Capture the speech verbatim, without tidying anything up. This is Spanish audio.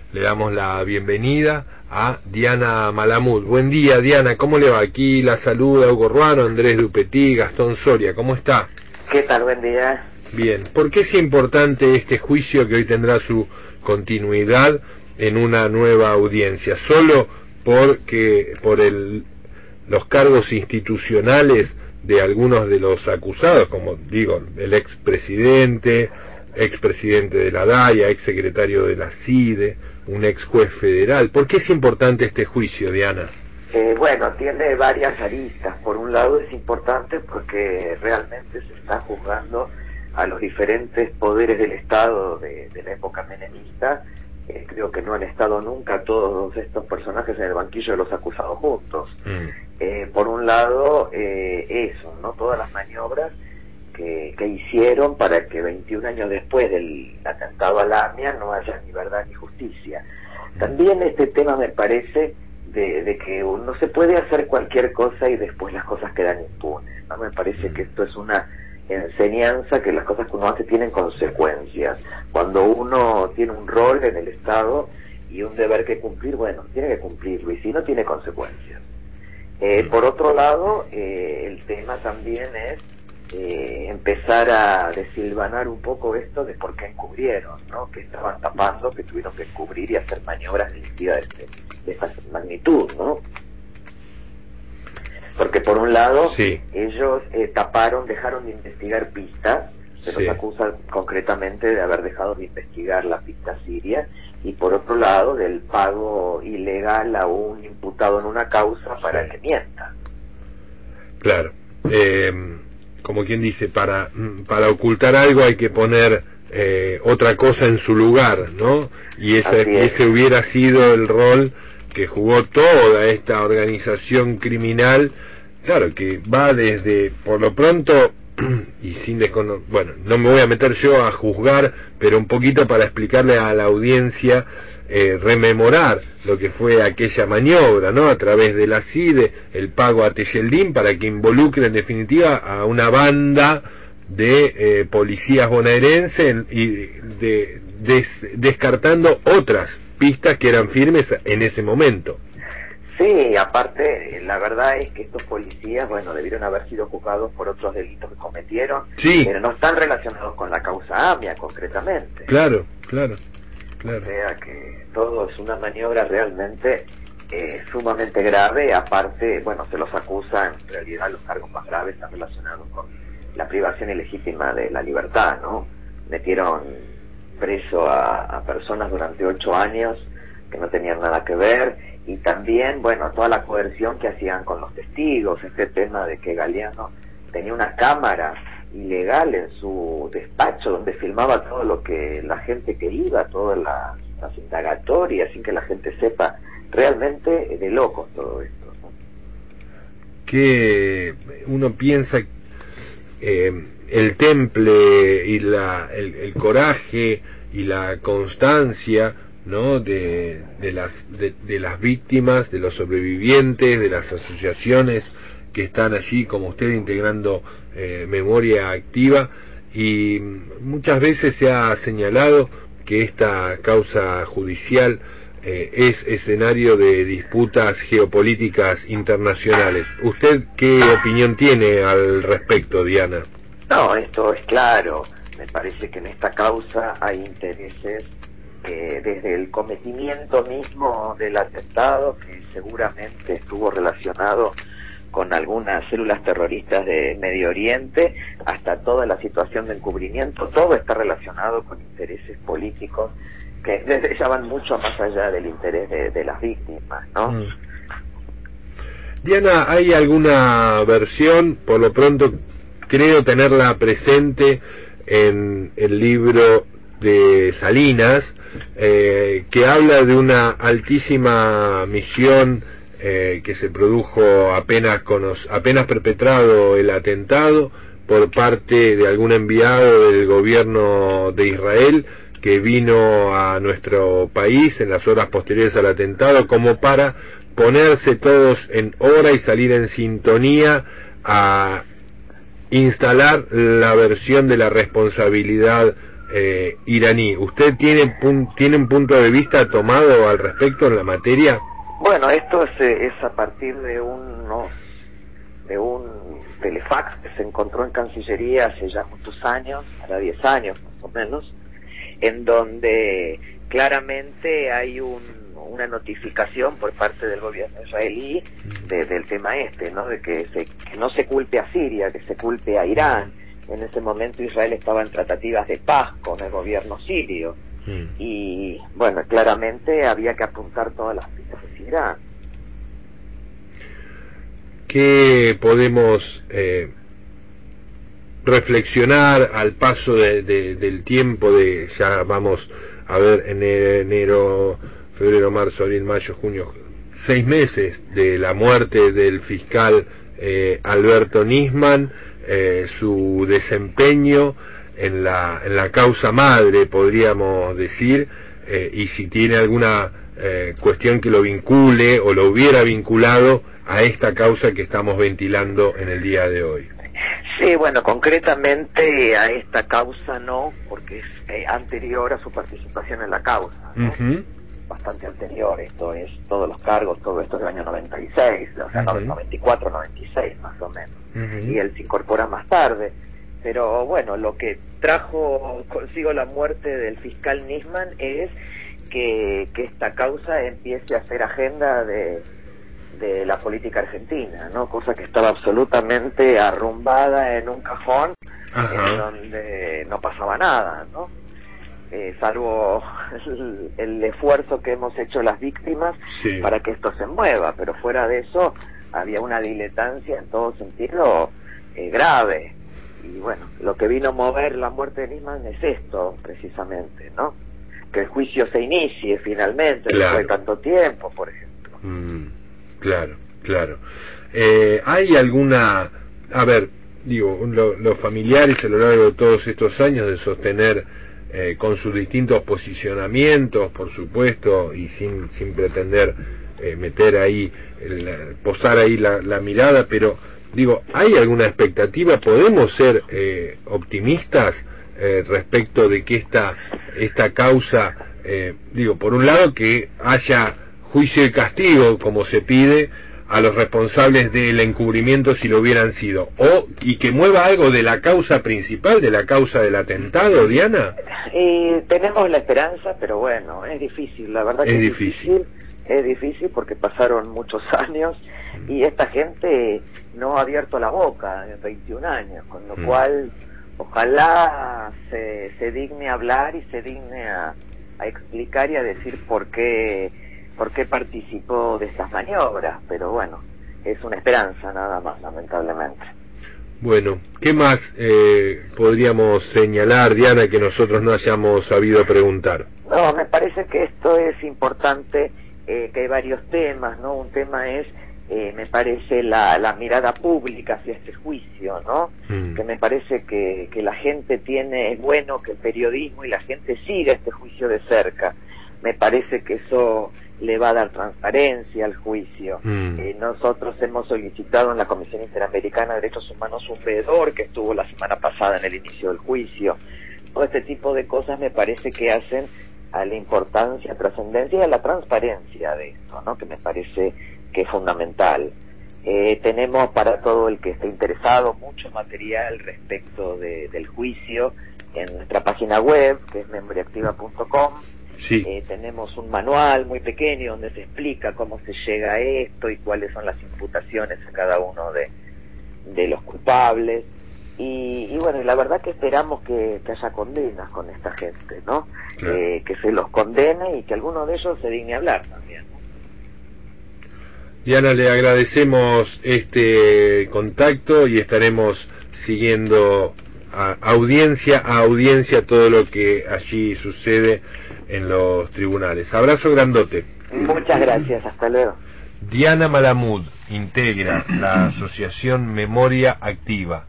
le damos la bienvenida a Diana Malamud. Buen día, Diana, ¿cómo le va? Aquí la saluda Hugo Ruano, Andrés Dupetí, Gastón Soria, ¿cómo está? ¿Qué tal? Buen día. Bien, ¿por qué es importante este juicio que hoy tendrá su continuidad en una nueva audiencia? ¿Solo porque por el, los cargos institucionales de algunos de los acusados, como digo, el expresidente, expresidente de la DAIA, exsecretario de la CIDE, un ex juez federal? ¿Por qué es importante este juicio, Diana? Eh, bueno, tiene varias aristas. Por un lado es importante porque realmente se está juzgando a los diferentes poderes del Estado de, de la época menemista. Eh, creo que no han estado nunca todos estos personajes en el banquillo de los acusados juntos. Mm. Eh, por un lado, eh, eso, ¿no? Todas las maniobras que, que hicieron para que veintiún años después del atentado a la AMIA no haya ni verdad ni justicia. También este tema me parece de, de que no se puede hacer cualquier cosa y después las cosas quedan impunes, ¿no? Me parece que esto es una enseñanza, que las cosas que uno hace tienen consecuencias. Cuando uno tiene un rol en el Estado y un deber que cumplir, bueno, tiene que cumplirlo, y si no, tiene consecuencias. Eh, por otro lado, eh, el tema también es eh, empezar a desilvanar un poco esto de por qué encubrieron, ¿no? Que estaban tapando, que tuvieron que encubrir y hacer maniobras delictivas de, de esta magnitud, ¿no? Porque por un lado, sí. ellos eh, taparon, dejaron de investigar pistas, se sí. los acusan concretamente de haber dejado de investigar la pista siria, y por otro lado, del pago ilegal a un imputado en una causa para sí. que mienta. Claro. Eh, como quien dice, para, para ocultar algo hay que poner eh, otra cosa en su lugar, ¿no? Y ese, y ese hubiera sido el rol que jugó toda esta organización criminal, claro, que va desde, por lo pronto, y sin descono... bueno, no me voy a meter yo a juzgar, pero un poquito para explicarle a la audiencia, eh, rememorar lo que fue aquella maniobra, ¿no? A través de la CIDE, el pago a Tejeldín para que involucre en definitiva a una banda de eh, policías bonaerenses y de, des, descartando otras pistas que eran firmes en ese momento. Sí, aparte, la verdad es que estos policías, bueno, debieron haber sido juzgados por otros delitos que cometieron, sí. pero no están relacionados con la causa AMIA, concretamente. Claro, claro, claro. O sea que todo es una maniobra realmente eh, sumamente grave. Aparte, bueno, se los acusan, en realidad los cargos más graves están relacionados con la privación ilegítima de la libertad, ¿no? Metieron preso a, a personas durante ocho años que no tenían nada que ver, y también, bueno, toda la coerción que hacían con los testigos, este tema de que Galeano tenía una cámara ilegal en su despacho donde filmaba todo lo que la gente que iba, todas las, las indagatorias, sin que la gente sepa, realmente de locos todo esto, ¿no? Que uno piensa eh, el temple y la, el, el coraje y la constancia, ¿no? de, de las de, de las víctimas, de los sobrevivientes, de las asociaciones que están allí, como usted, integrando eh, memoria activa, y muchas veces se ha señalado que esta causa judicial eh, es escenario de disputas geopolíticas internacionales. ¿Usted qué opinión tiene al respecto, Diana? No, esto es claro. Me parece que en esta causa hay intereses Eh, desde el cometimiento mismo del atentado, que seguramente estuvo relacionado con algunas células terroristas de Medio Oriente, hasta toda la situación de encubrimiento, todo está relacionado con intereses políticos que desde ya van mucho más allá del interés de, de las víctimas, ¿no? Mm. Diana, ¿hay alguna versión, por lo pronto creo tenerla presente en el libro de Salinas, eh, que habla de una altísima misión eh, que se produjo apenas, cono- apenas perpetrado el atentado por parte de algún enviado del gobierno de Israel que vino a nuestro país en las horas posteriores al atentado, como para ponerse todos en hora y salir en sintonía a instalar la versión de la responsabilidad eh, iraní. ¿Usted tiene, pun tiene un punto de vista tomado al respecto en la materia? Bueno, esto es, es a partir de unos, de un telefax que se encontró en Cancillería hace ya muchos años, ahora diez años más o menos, en donde claramente hay un, una notificación por parte del gobierno israelí de, del tema este, ¿no? De que, se, que no se culpe a Siria, que se culpe a Irán. En ese momento Israel estaba en tratativas de paz con el gobierno sirio. Mm. Y bueno, claramente había que apuntar todas las pistas de Irán. ¿Qué podemos eh, reflexionar al paso de, de, del tiempo de, ya vamos a ver, enero, enero febrero, marzo, abril, mayo, junio, seis meses de la muerte del fiscal eh, Alberto Nisman, eh, su desempeño en la, en la causa madre, podríamos decir, eh, y si tiene alguna eh, cuestión que lo vincule o lo hubiera vinculado a esta causa que estamos ventilando en el día de hoy. Sí, bueno, concretamente a esta causa no, porque es eh, anterior a su participación en la causa, ¿no? Uh-huh. Bastante anterior, esto es, todos los cargos, todo esto es del año noventa y seis, o sea, uh-huh. noventa y cuatro, noventa y seis más o menos, uh-huh. Y él se incorpora más tarde, pero bueno, lo que trajo consigo la muerte del fiscal Nisman es que, que esta causa empiece a ser agenda de... de la política argentina, ¿no? Cosa que estaba absolutamente arrumbada en un cajón, Ajá. en donde no pasaba nada, ¿no? Eh, salvo el, el esfuerzo que hemos hecho las víctimas sí. para que esto se mueva, pero fuera de eso había una diletancia en todo sentido eh, grave. Y bueno, lo que vino a mover la muerte de Nisman es esto, precisamente, ¿no? Que el juicio se inicie finalmente, claro. después de tanto tiempo, por ejemplo. Mm. Claro, claro. Eh, ¿Hay alguna, a ver, digo, lo, los familiares a lo largo de todos estos años de sostener eh, con sus distintos posicionamientos, por supuesto, y sin, sin pretender eh, meter ahí, el, posar ahí la, la mirada, pero digo, ¿hay alguna expectativa? ¿Podemos ser eh, optimistas eh, respecto de que esta, esta causa, eh, digo, por un lado que haya juicio y castigo, como se pide, a los responsables del encubrimiento si lo hubieran sido, o y que mueva algo de la causa principal, de la causa del atentado, Diana? Eh, tenemos la esperanza, pero bueno, es difícil, la verdad que es, es difícil. difícil, es difícil porque pasaron muchos años y esta gente no ha abierto la boca en veintiún años, con lo mm. cual ojalá se, se digne a hablar y se digne a, a explicar y a decir por qué por qué participó de estas maniobras, pero bueno, es una esperanza nada más, lamentablemente. Bueno, ¿qué más eh, podríamos señalar, Diana, que nosotros no hayamos sabido preguntar? No, me parece que esto es importante, eh, que hay varios temas, ¿no? Un tema es, eh, me parece, la, la mirada pública hacia este juicio, ¿no? Mm. Que me parece que, que la gente tiene, es bueno que el periodismo y la gente siga este juicio de cerca. Me parece que eso le va a dar transparencia al juicio. Mm. Eh, nosotros hemos solicitado en la Comisión Interamericana de Derechos Humanos un veedor que estuvo la semana pasada en el inicio del juicio. Todo este tipo de cosas me parece que hacen a la importancia, trascendencia y a la transparencia de esto, ¿no? Que me parece que es fundamental. Eh, tenemos para todo el que esté interesado mucho material respecto de, del juicio en nuestra página web, que es memoriaactiva punto com. Sí. Eh, tenemos un manual muy pequeño donde se explica cómo se llega a esto y cuáles son las imputaciones a cada uno de, de los culpables. Y, y bueno, la verdad que esperamos que, que haya condenas con esta gente, ¿no? Claro. Eh, que se los condene y que alguno de ellos se digne a hablar también, ¿no? Diana, le agradecemos este contacto y estaremos siguiendo a audiencia a audiencia todo lo que allí sucede en los tribunales. Abrazo grandote. Muchas gracias, hasta luego. Diana Malamud integra la asociación Memoria Activa.